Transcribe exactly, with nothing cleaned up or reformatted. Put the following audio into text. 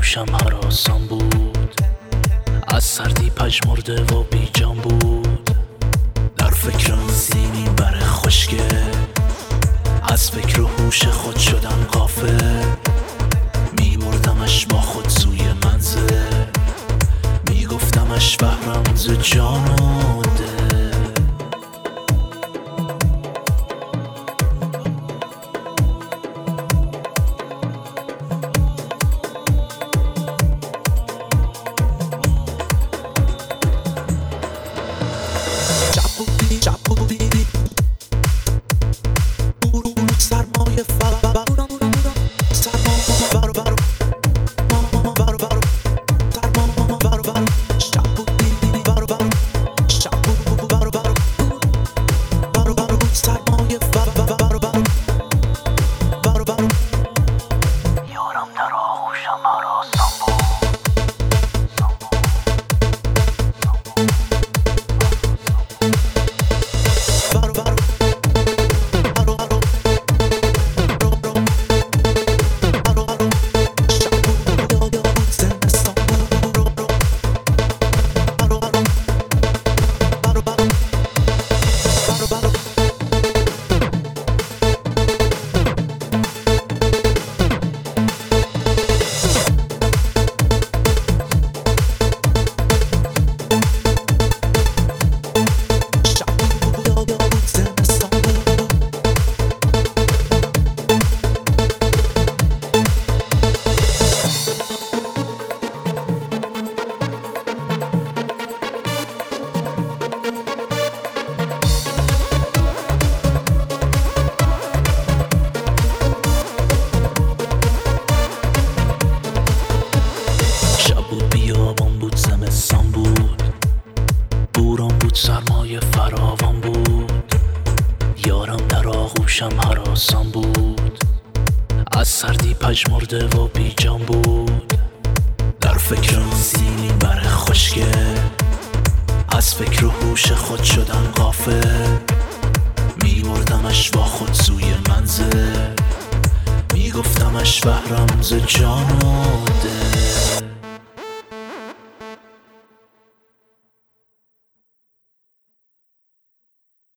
آغوشم هراسان بود، از سردی پژمرده و بیجان بود. در فکر آن سیمین بر خشکه، از فکر و هوش خود شدم غافل. می بردمش با خود سوی منزل، می گفتمش بهرم ز جان و دل. سرمایه فراوان بود، یارم در آغوشم هراسان بود، از سردی پژمرده و بیجان بود. در فکر آن سیمین بر خشکه، از فکر و هوش خود شدم غافل. می بردمش با خود سوی منزل، می گفتمش بهرم ز جان و دل.